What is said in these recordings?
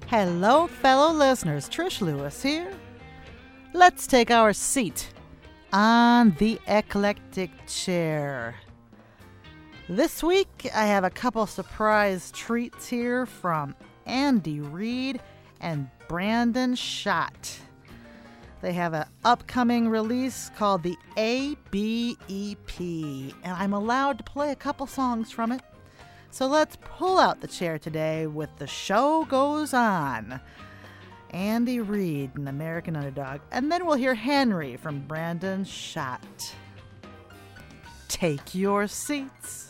Hello, fellow listeners. Trish Lewis here. Let's take our seat on the eclectic chair. This week, I have a couple surprise treats here from Andy Reid and Brandon Schott. They have an upcoming release called the ABEP, and I'm allowed to play a couple songs from it. So let's pull out the chair today with The Show Goes On. Andy Reid, an American Underdog. And then we'll hear Henry from Brandon Schott. Take your seats.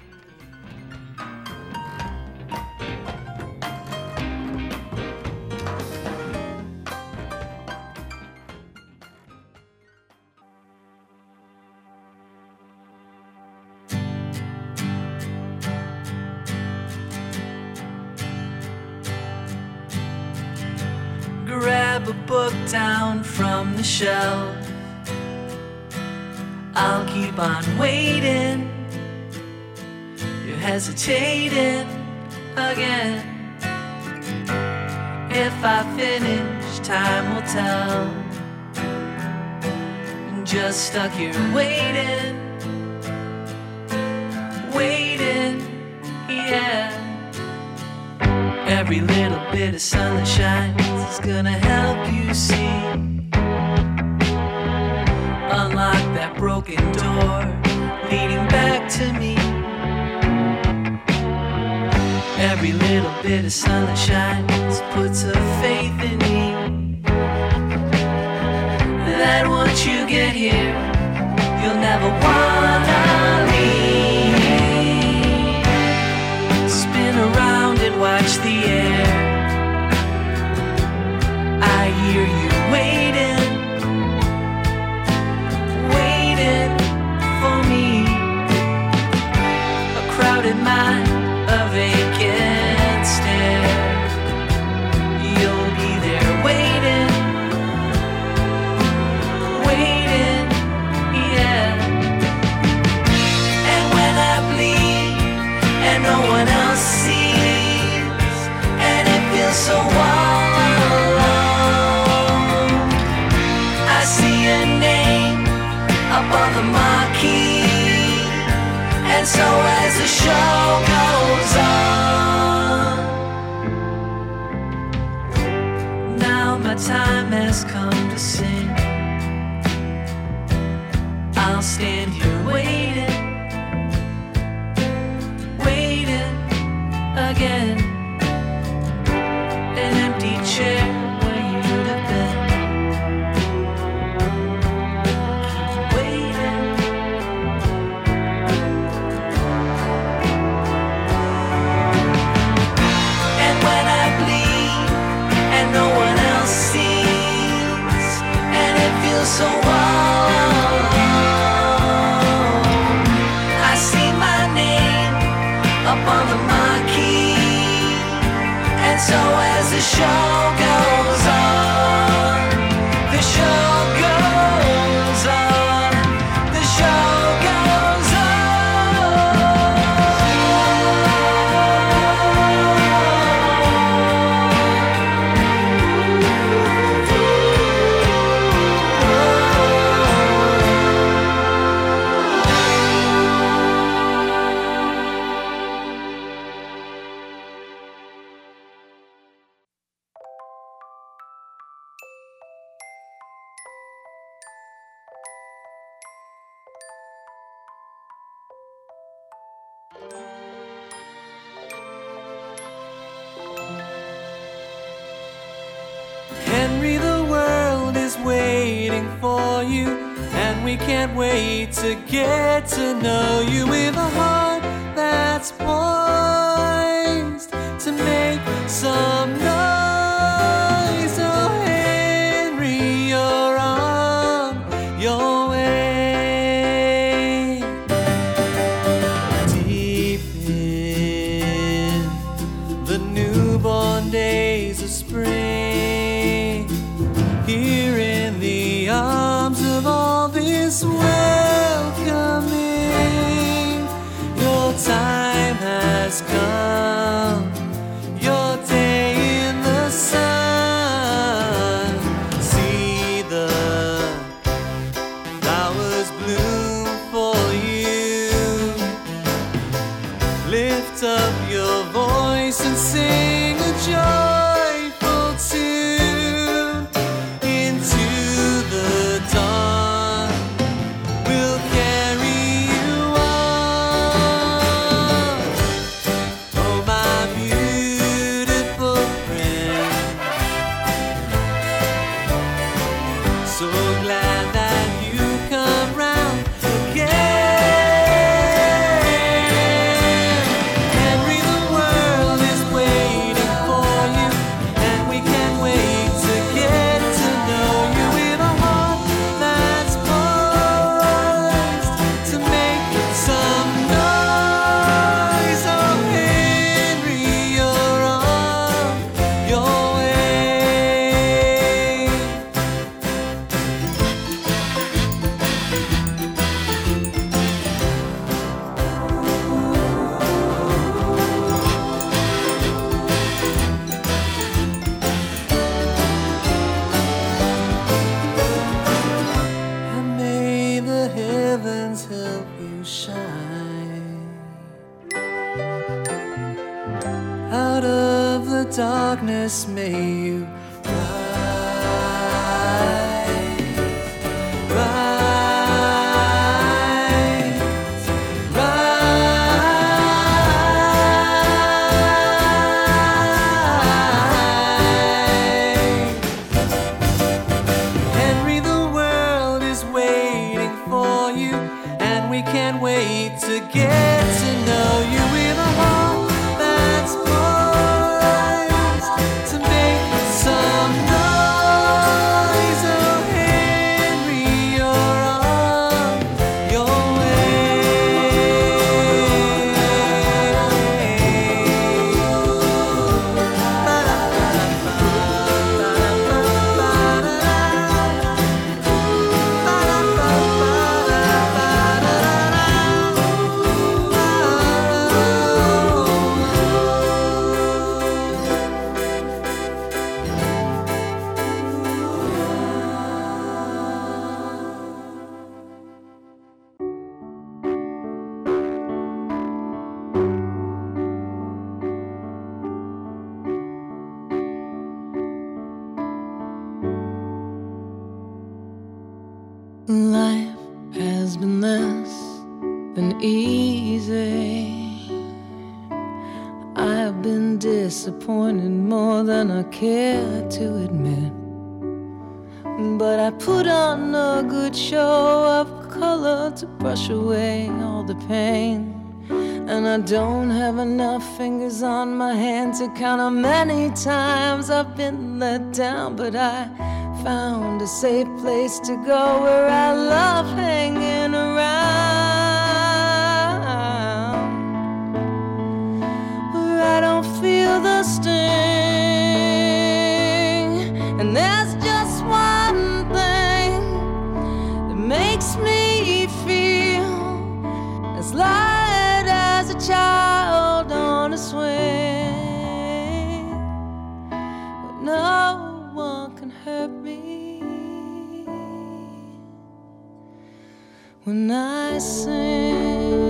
Grab a book down from the shelf. I'll keep on waiting. You're hesitating again. If I finish, time will tell. Just stuck here waiting, waiting, yeah. Every little bit of sun that shines is gonna help you see. Unlock that broken door leading back to me. Every little bit of sun that shines puts a faith in me that once you get here, you'll never wanna leave. Spin around and watch the air. I hear you waiting, waiting for me. A crowded mind, a vacant stare. You'll be there waiting, waiting, yeah. And when I bleed and no one else sees, and it feels so all alone, I see a name up on the marquee, and so as the show goes on, now my time has come to sing. I'll stand here waiting, waiting again. An empty chair where you'd have been. Keep waiting. And when I bleed and no one else sees, and it feels so all alone, I see my name up on the marquee, and so as the show goes on, the show goes on, the show goes Henry, the world is waiting for you, and we can't wait to get to know you. With a heart that's poised to make some noise. Oh, Henry, you're on your way. Deep in the newborn days of spring, here in the arms of all this welcoming, your time has come, your day in the voice and sing a joyful tune into the dawn. We'll carry you on, oh my beautiful friend. So glad that you come round again. Henry, the world is waiting for you, and we can't wait to get to know you. With a heart that's poised to make some noise. Oh Henry, you're on your way. And may the heavens help you shine out of the darkness. May you Henry, the world is waiting for you, and we can't wait to get to know you. With a heart that's poised to make some noise. Oh Henry, you're on your Life has been less than easy. I've been disappointed more than I care to admit. But I put on a good show of color to brush away all the pain. And I don't have enough fingers on my hand to count how many times I've been let down. But I found a safe place to go where I love hanging around, where I don't feel the sting. And there's just one thing that makes me feel as light as a child on a swing. But no one can hurt me when I sing.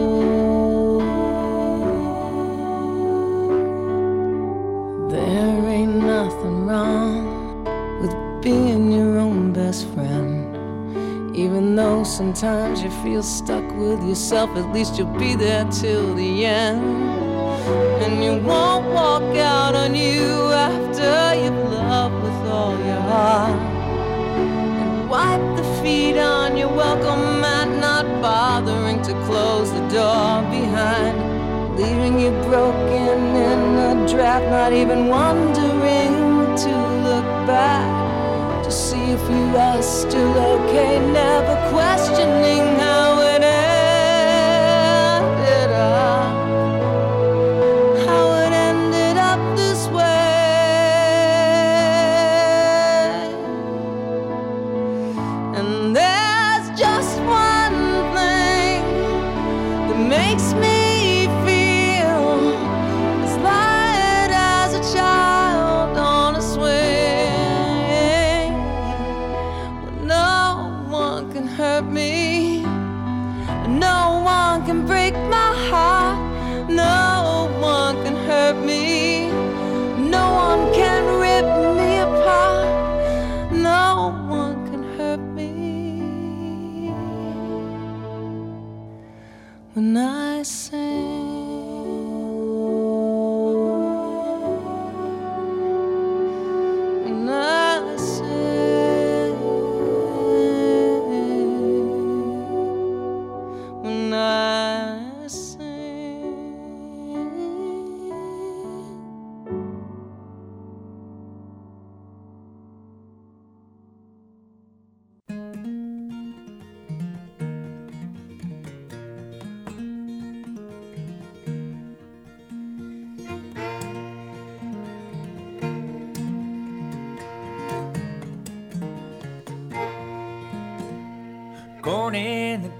There ain't nothing wrong with being your own best friend. Even though sometimes you feel stuck with yourself, at least you'll be there till the end. And you won't walk out on you after you've loved with all your heart. And wipe the feet on your welcome mat, not bothering to close the door behind, leaving you broken in a draft, not even wondering to look back to see if you are still okay, never questioning how it ended up, how it ended up this way. And there's just one thing that makes me feel as light as a child on a swing. No one can hurt me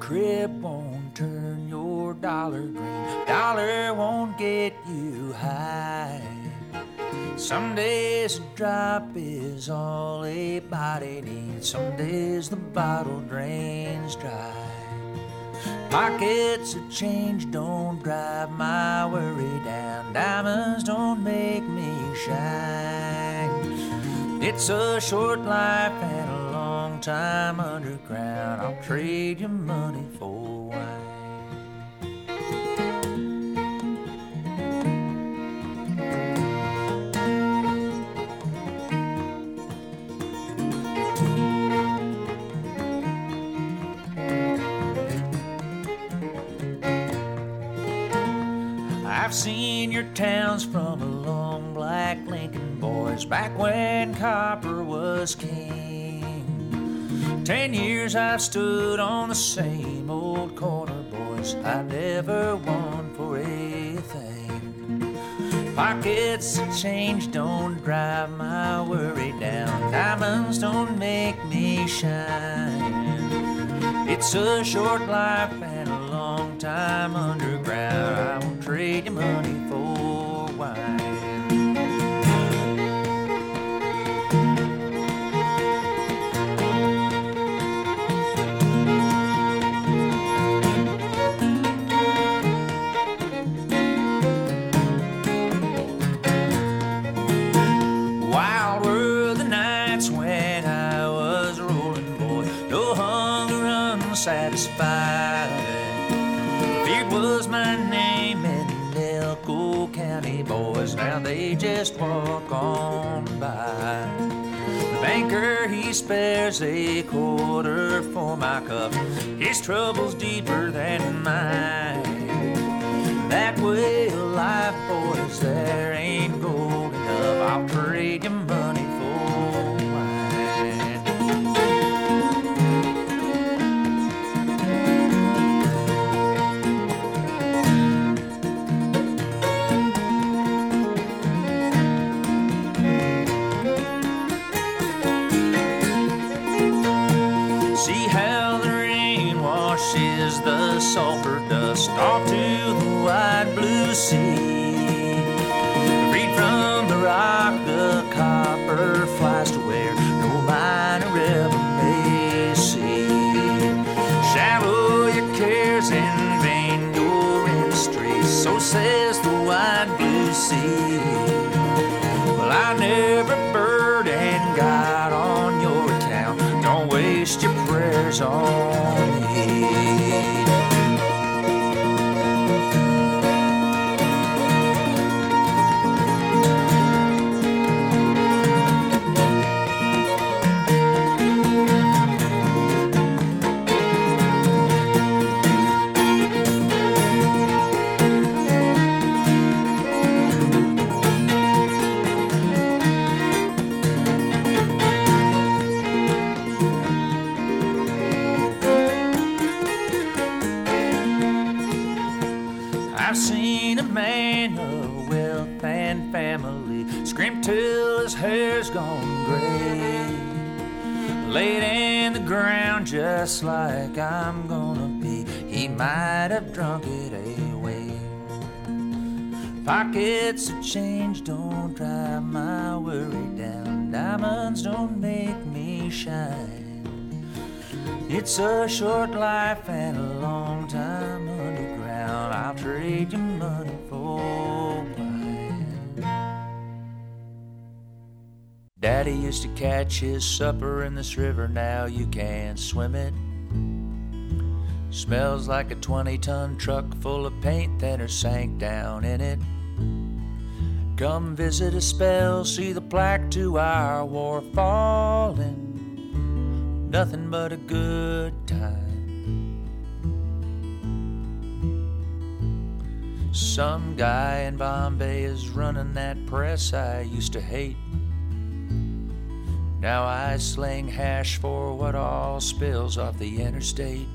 crib won't turn your dollar green. Dollar won't get you high. Some days a drop is all a body needs. Some days the bottle drains dry. Pockets of change don't drive my worry down. Diamonds don't make me shine. It's a short life and a long time underground. I'll trade you money for wine. I've seen your towns from a long black Lincoln, boys, back when copper was king. 10 years I've stood on the same old corner, boys, I never won for a thing. Pockets of change don't drive my worry down. Diamonds don't make me shine. It's a short life and a long time underground. I won't trade you money for wine. Wild were the nights when I was rolling, boy. No hunger unsatisfied. Feared was my name in Elko County, boys. Now they just walk on by. The banker, he spares a quarter for my cup. His trouble's deeper than mine. That way of life, boys, there ain't gold enough. I'll trade you money for wine. See how the rain washes the sulfur dust off to the wide blue sea. Freed from the rock, the copper flies to where no miner ever may see. Shallow your cares and vain your industry, so says the wide blue sea. Well, I never burden God on your account. Don't waste your prayers on me. I've seen a man of wealth and family scrimp till his hair's gone gray, laid in the ground just like I'm gonna be. He might have drunk it away. Pockets of change don't drive my worry down. Diamonds don't make me shine. It's a short life and a long time underground. I'll trade you money for wine. Daddy used to catch his supper in this river, now you can't swim it. Smells like a 20-ton truck full of paint thinner sank down in it. Come visit a spell, see the plaque to our war falling. Nothing but a good time. Some guy in Bombay is running that press I used to hate. Now I sling hash for what all spills off the interstate.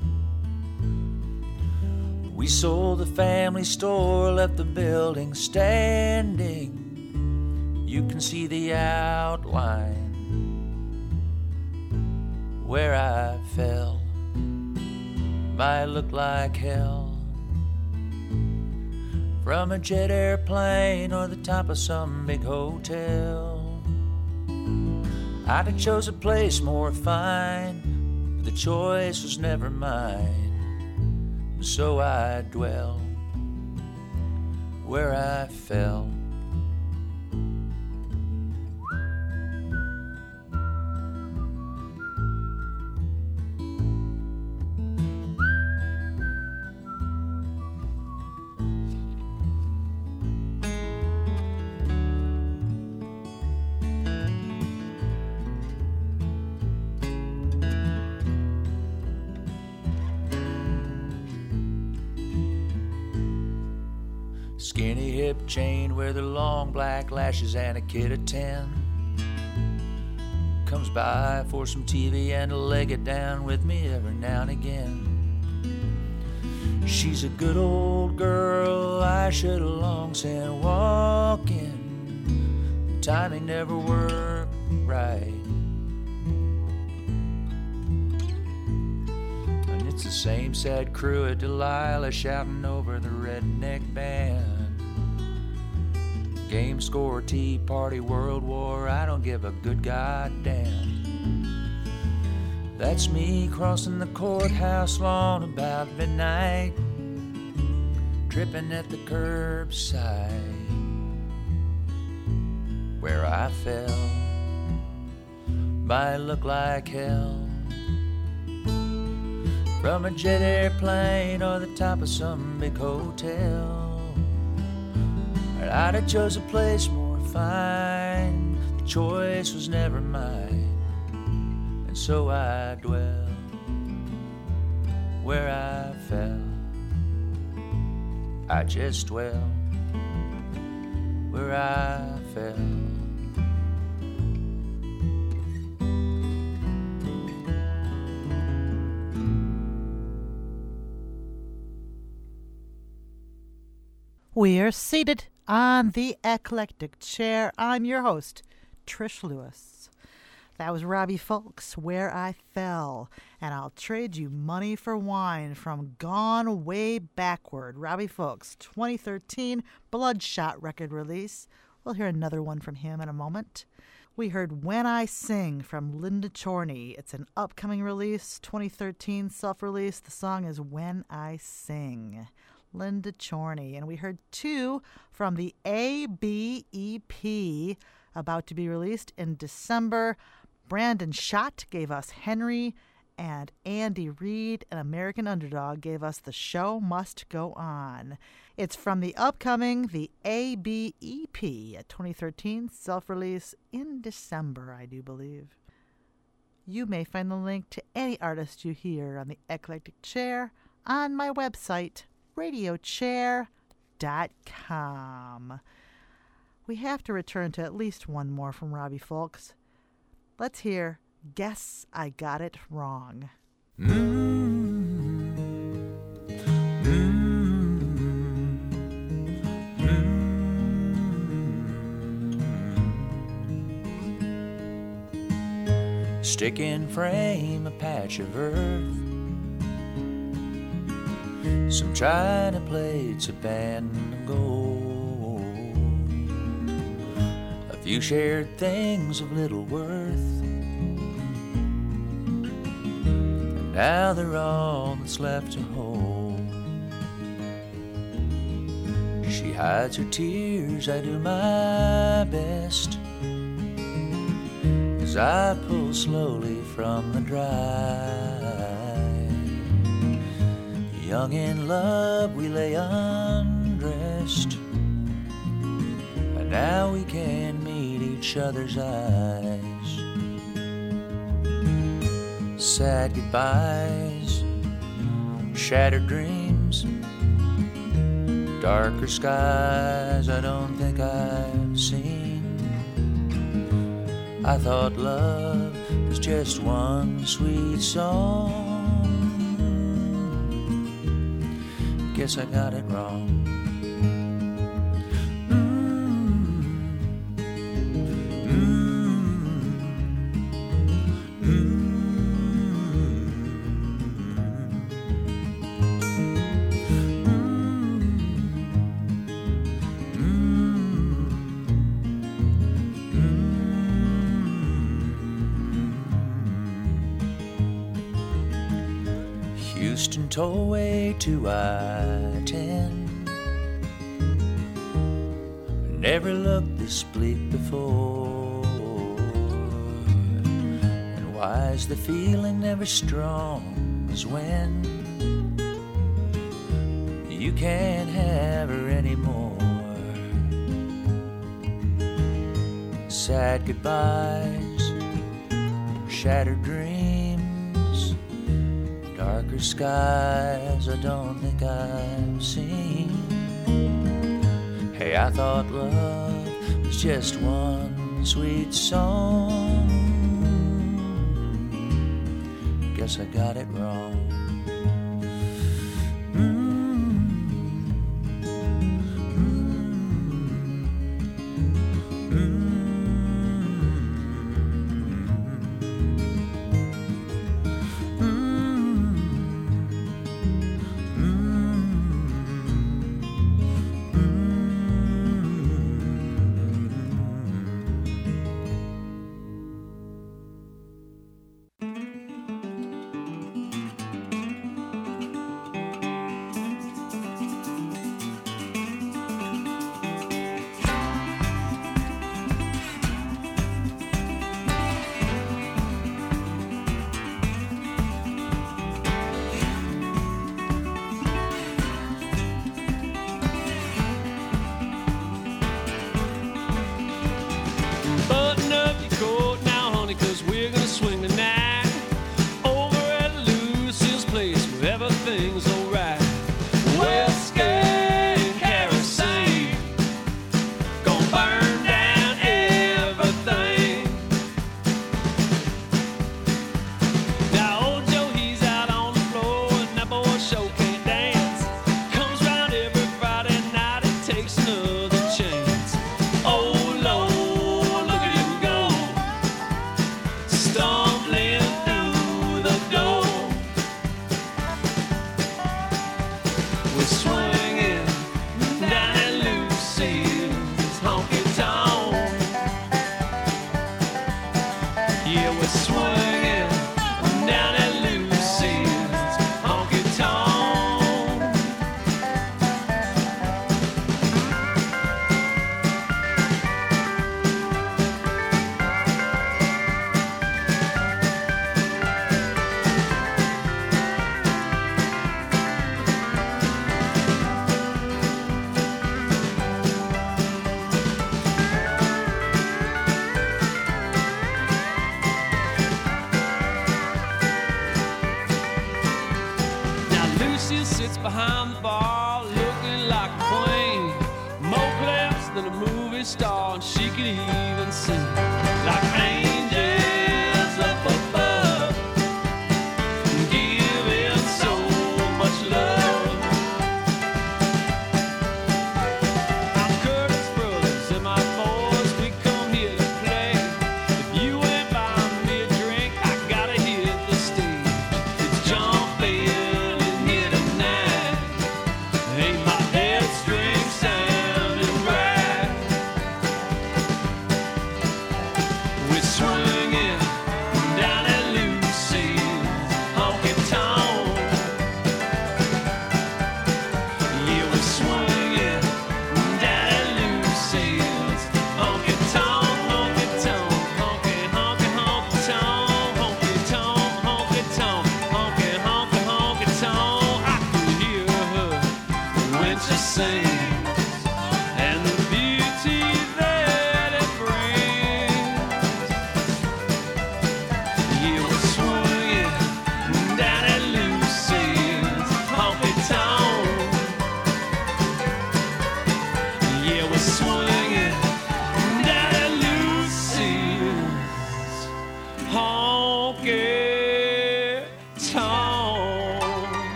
We sold the family store, left the building standing. You can see the outline where I fell. might look like hell. From a jet airplane or the top of some big hotel, I'd have chose a place more fine, but the choice was never mine. So I dwell where I fell. Skinny hip chain, wear the long black lashes, and a kid of 10 comes by for some TV and to leg it down with me every now and again. She's a good old girl, I should have long sent walking. Timing never worked right, and it's the same sad crew at Delilah shouting over the redneck band. Game, score, tea party, World War, I don't give a good goddamn. That's me crossing the courthouse lawn about midnight, tripping at the curbside where I fell. Might look like hell. From a jet airplane or the top of some big hotel, I'd have chose a place more fine. The choice was never mine, and so I dwell where I fell. I just dwell where I fell. We are seated on the eclectic chair. I'm your host, Trish Lewis. That was Robbie Fulks, Where I Fell. And I'll trade you money for wine from Gone Way Backward. Robbie Fulks, 2013 Bloodshot record release. We'll hear another one from him in a moment. We heard When I Sing from Linda Chorney. It's an upcoming release, 2013 self-release. The song is When I Sing. Linda Chorney. And we heard two from the ABEP, about to be released in December. Brandon Schott gave us Henry, and Andy Reid, an American Underdog, gave us The Show Must Go On. It's from the upcoming The ABEP, a 2013 self-release in December, I do believe. You may find the link to any artist you hear on the Eclectic Chair on my website, radiochair.com. We have to return to at least one more from Robbie Fulks. Let's hear Guess I Got It Wrong. Stick in frame, a patch of earth, some china plates, a band of gold, a few shared things of little worth, and now they're all that's left to hold. She hides her tears, I do my best, as I pull slowly from the dry. Young in love, we lay undressed, and now we can meet each other's eyes. Sad goodbyes, shattered dreams, darker skies I don't think I've seen. I thought love was just one sweet song. Guess I got it wrong. tollway to I-10. Never looked this bleak before. And why is the feeling never strong as when you can't have her anymore? Sad goodbyes, shattered dreams, darker skies I don't think I've seen. Hey, I thought love was just one sweet song. Guess I got it wrong.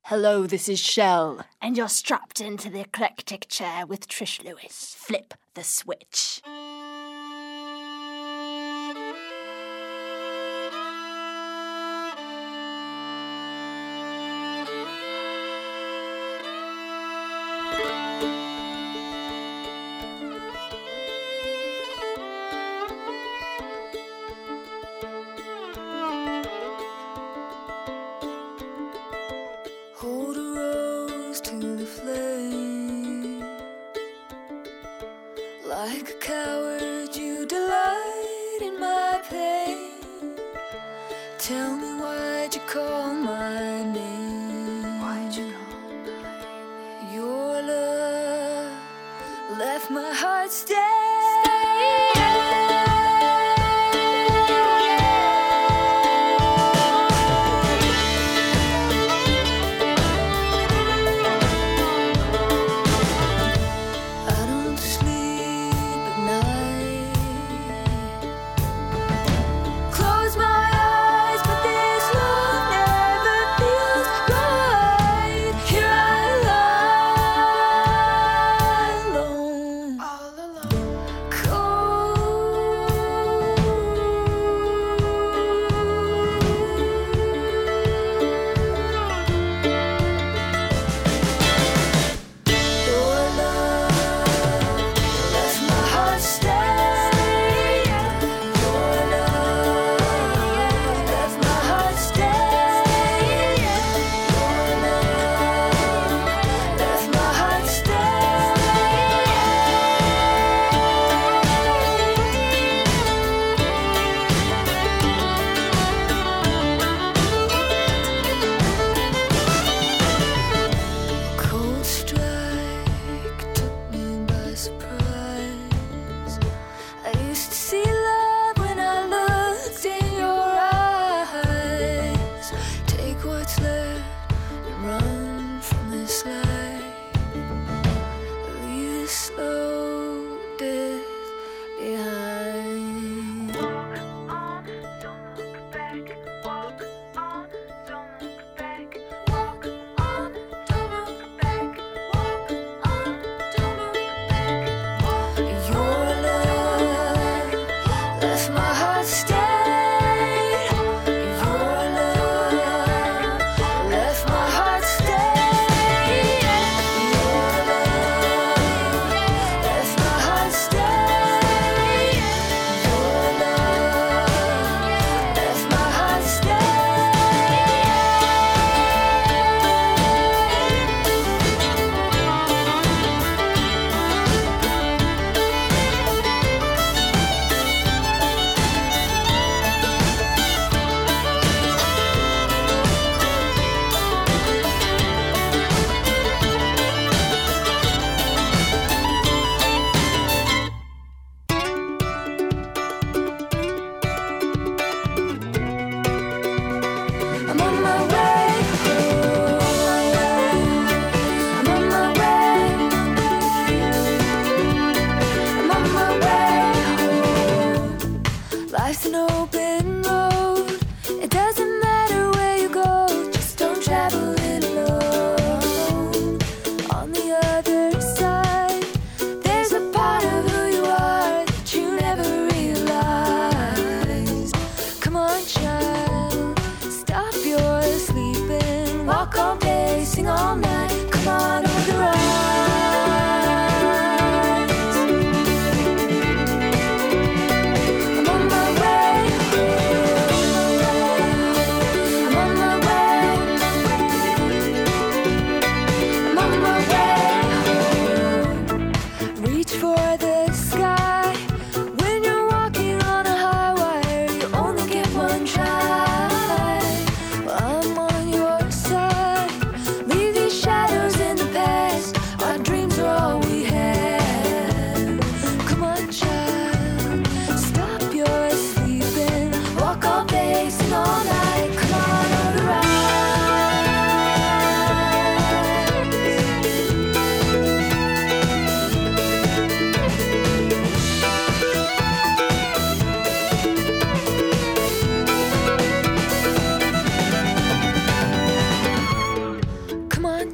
Hello, this is Shell. And you're strapped into the eclectic chair with Trish Lewis. Flip the switch. Hold a rose to the flame. Like a coward, you delight in my pain. Tell me, why'd you call my name? Why'd you call my name? Your love left my heart stay. All alone.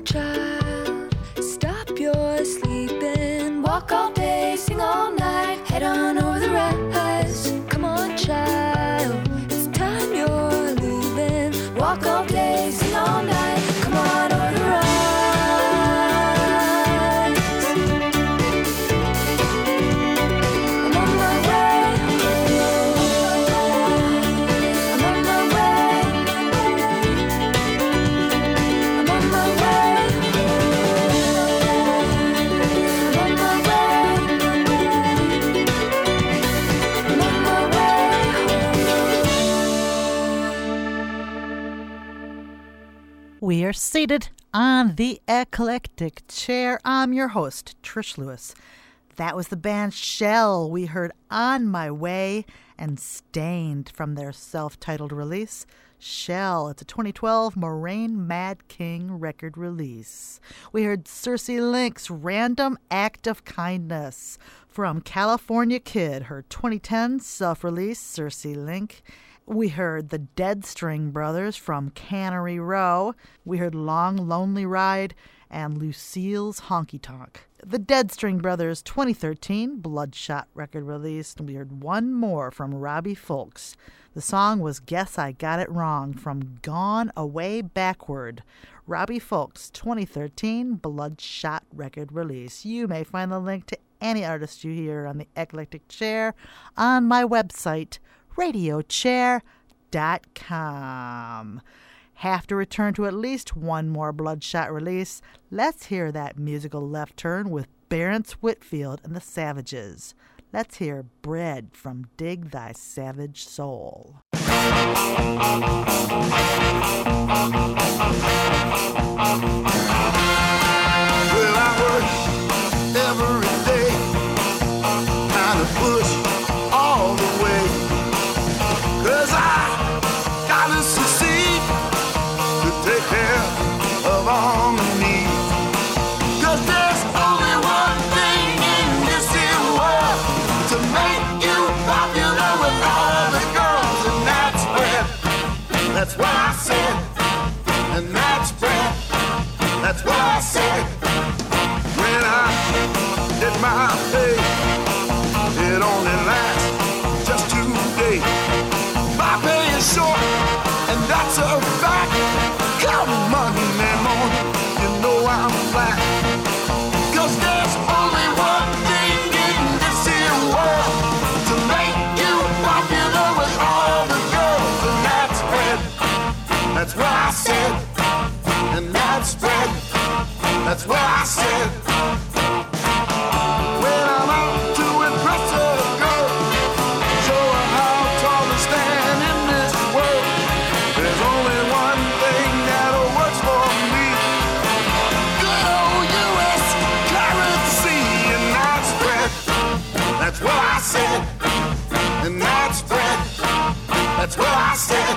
on, child, stop your sleeping. Walk all day, sing all night, head on over the rise. Come on, child, it's time you're leaving. Walk all day, sing all night, come on over the rise. I'm on my way. I'm on my way. I'm on my way. I'm on my way. I'm on my way. We are seated on the eclectic chair. I'm your host, Trish Lewis. That was the band Shell. We heard On My Way and Stained from their self-titled release, Shell. It's a 2012 Moraine Mad King record release. We heard Circe Link's Random Act of Kindness from California Kid, her 2010 self-release, Circe Link. We heard the Dead String Brothers from Cannery Row. We heard Long Lonely Ride and Lucille's Honky Tonk. The Dead String Brothers' 2013 Bloodshot record release. And we heard one more from Robbie Fulks. The song was Guess I Got It Wrong from Gone Away Backward. Robbie Fulks' 2013 Bloodshot record release. You may find the link to any artist you hear on the Eclectic Chair on my website, radiochair.com. Have to return to at least one more Bloodshot release. Let's hear that musical left turn with Barrence Whitfield and the Savages. Let's hear Bread from Dig Thy Savage Soul. Well, I work every day, kind of push all the way, 'cause I gotta succeed to take care of all my needs. 'Cause there's only one thing in this here world to make you popular with all the girls, and that's bread. That's what I said, and that's bread. That's what I said. When I did my pay, it only lasts just 2 days. My pay is short, and that's a fact. Come Monday morning, you know I'm flat. 'Cause there's only one thing in this here world to make you popular with all the girls, and that's bread. That's what I said, and that's bread. That's what I said. When I'm out to impress a girl, show her how tall to stand in this world, there's only one thing that works for me. Good old U.S. currency, and that's bread. That's what I said, and that's bread. That's what I said.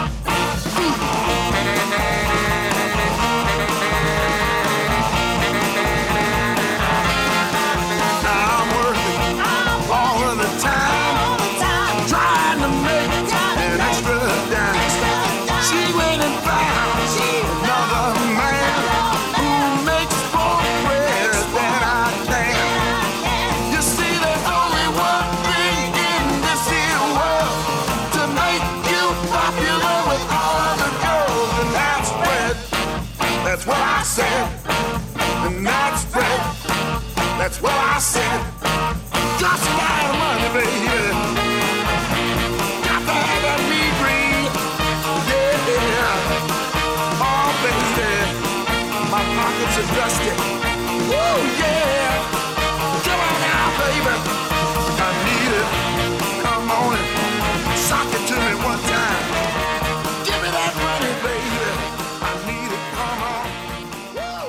I'm working all of the time, trying to make an extra dime. She went and found another man who makes more bread than I can. You see, there's only one thing in this here world to make you popular with all the girls, and that's bread. That's what I said, and that's bread. That's what I said. Just a lot of money, baby. Got to have that meat green. Yeah. Oh, baby. My pockets are dusty. Woo, yeah. Come on now, baby. I need it. Come on and sock it to me one time. Give me that money, baby. I need it. Come on. Woo.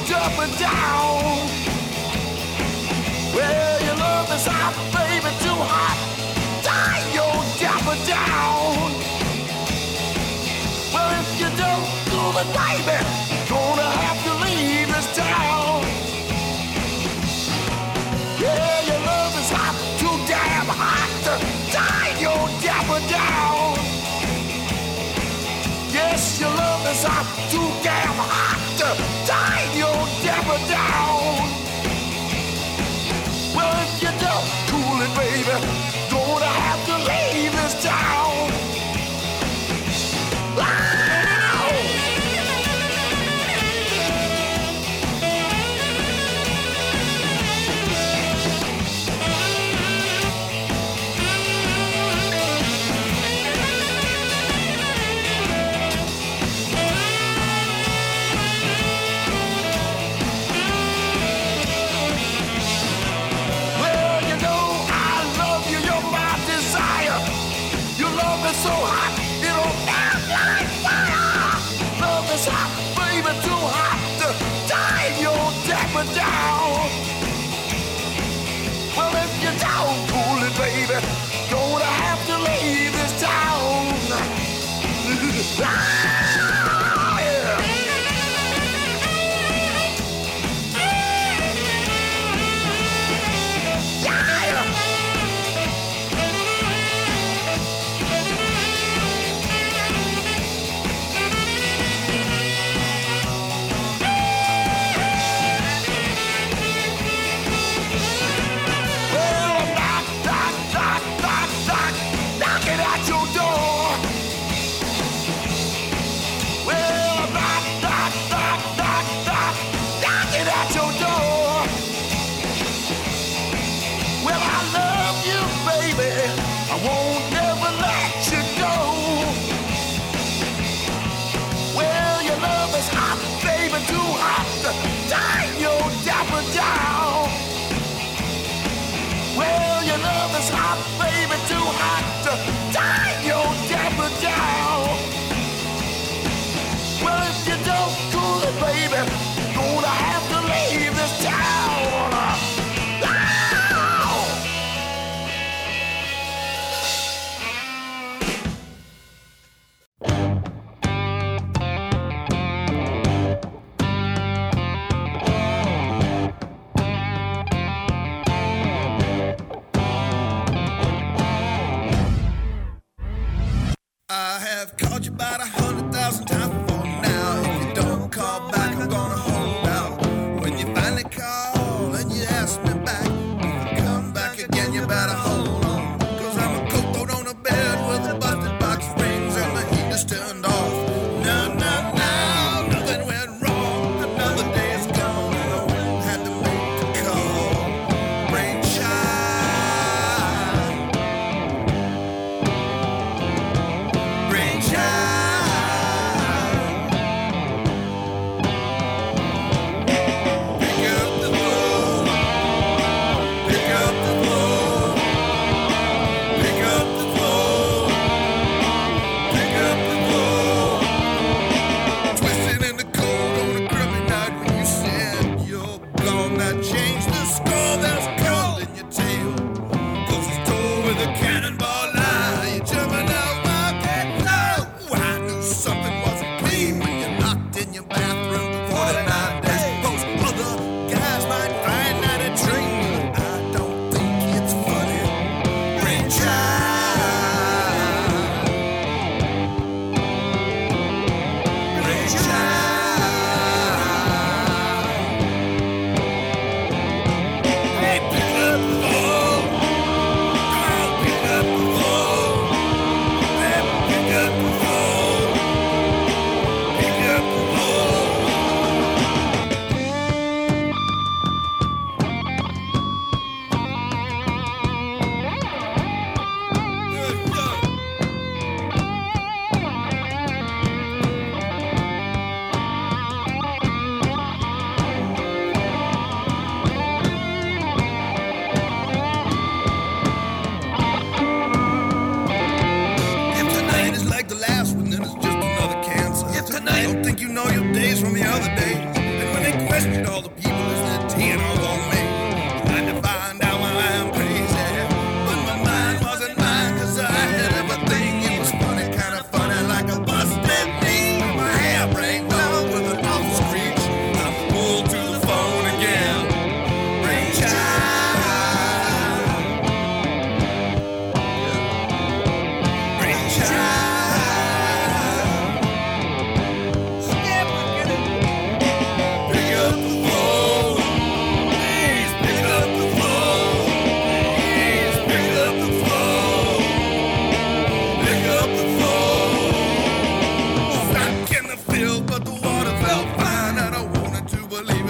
dapper down. Well, your love is hot, baby, too hot. Die your dapper down. Well, if you don't do it, baby, gonna have to leave this town. Yeah, your love is hot, too damn hot. Die your dapper down. Yes, your love is hot, too damn hot. Die your dapper down. Well, if you don't cool it, baby, gonna have to leave this town. So hot, it'll melt like fire. Love is hot, baby, too hot to die your dapper down. Well, if you don't cool it, baby, gonna have to leave this town.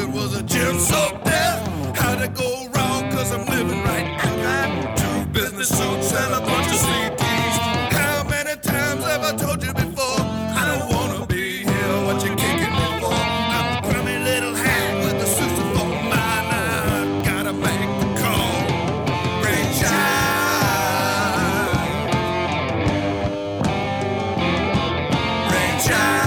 it was a gym soaked death. How'd it go wrong? Cause I'm living right. I got 2 business suits and a bunch of CDs. How many times have I told you before? I don't wanna be here. What you kicking me for? I'm a crummy little hat with a sousaphone. Mine, I gotta make the call. Rain child. Rain child.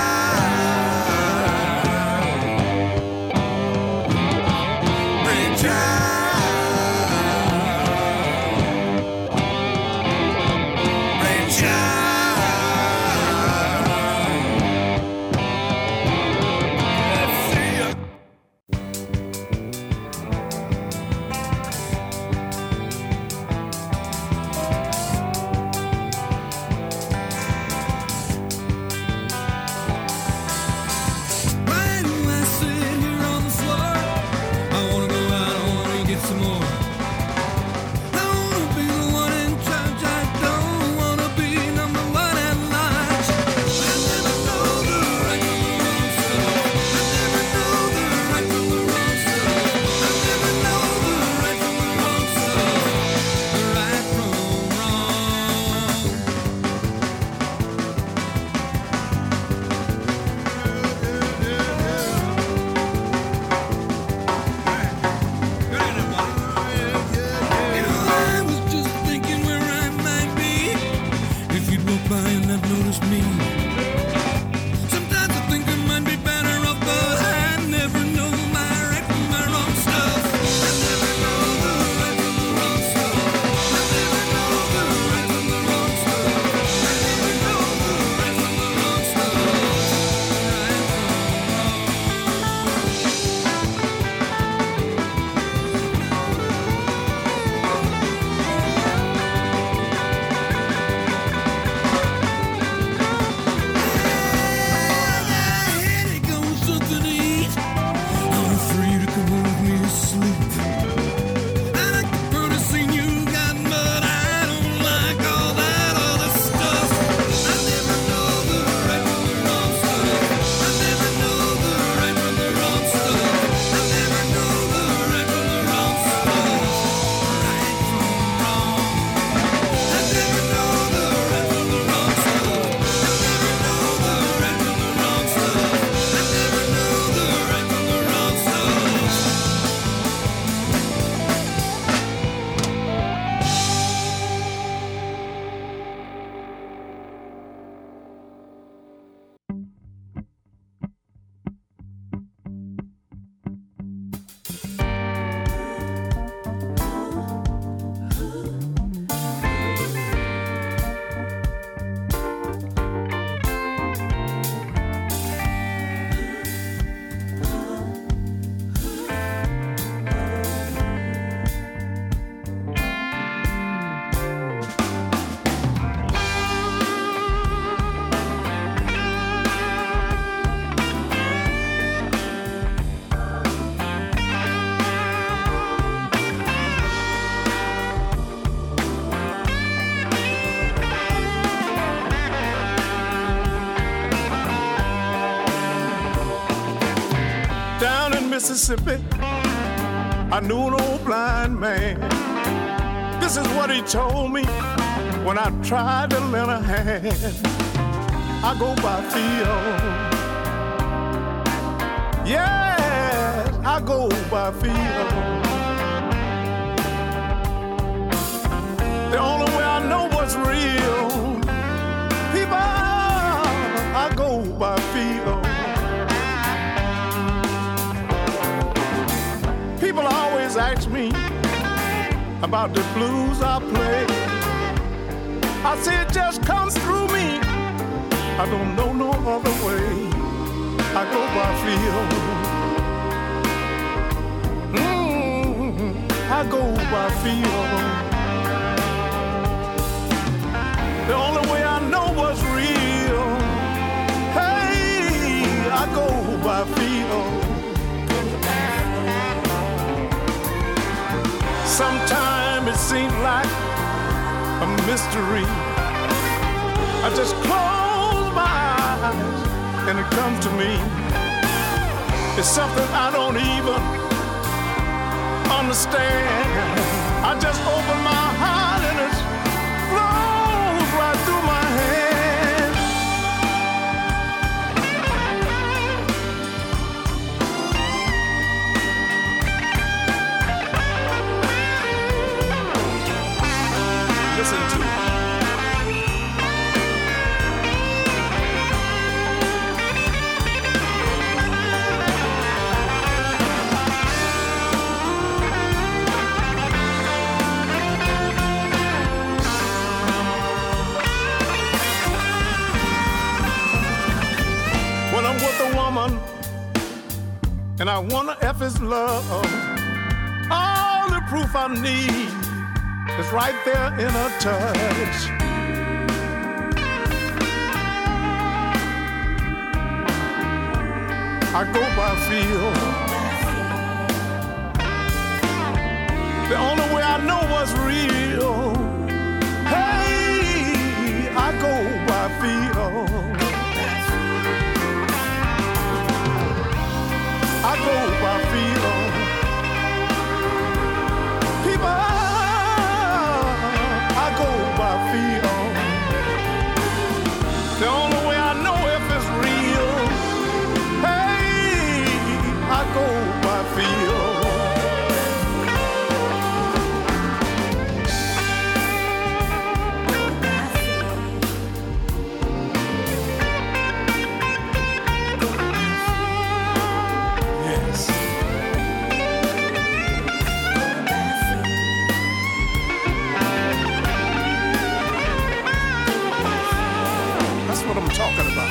Mississippi, I knew an old blind man. This is what he told me when I tried to lend a hand. I go by feel. Yes, I go by feel. The only way I know what's real, people, I go by feel. People always ask me about the blues I play. I say it just comes through me. I don't know no other way. I go by feel. I go by feel. The only way I know what's real. Hey, I go by feel. Sometimes it seems like a mystery. I just close my eyes and it comes to me. It's something I don't even understand. I just open my heart and it flows right through my hands. Listen to it. When I'm with a woman and I wanna F his love, all the proof I need is right there in her touch. I go by feel. The only way I know what's real. Hey, I go by feel. I go by feel. People, I go by feel. The only way I know if it's real. Hey, I go by feel. What I'm talking about.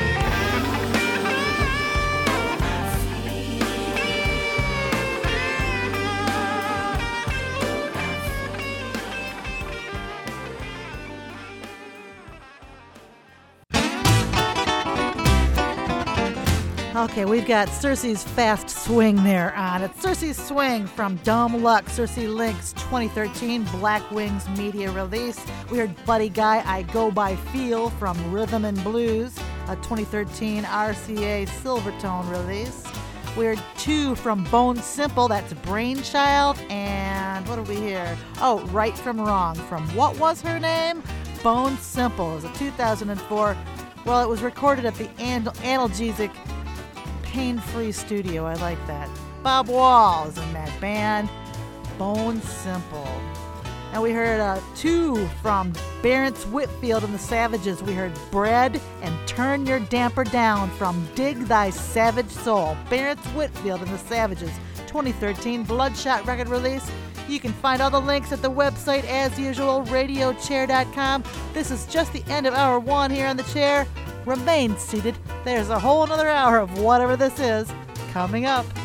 Okay, we've got Circe's Fast Swing there on. It's Circe's Swing from Dome Luck, Circe Link's 2013 Black Wings media release. We heard Buddy Guy, I Go By Feel from Rhythm and Blues, a 2013 RCA Silvertone release. We heard Two from Bone Simple, that's Brainchild, and what did we hear? Oh, Right From Wrong from what was her name? Bone Simple is a 2004. Well, it was recorded at the Analgesic Pain-Free Studio. I like that. Bob Wall is in that band. Bone Simple. And we heard Two from Barrence Whitfield and the Savages. We heard Bread and Turn Your Damper Down from Dig Thy Savage Soul. Barrence Whitfield and the Savages, 2013 Bloodshot record release. You can find all the links at the website as usual, radiochair.com. This is just the end of hour one here on the chair. Remain seated. There's a whole another hour of whatever this is coming up.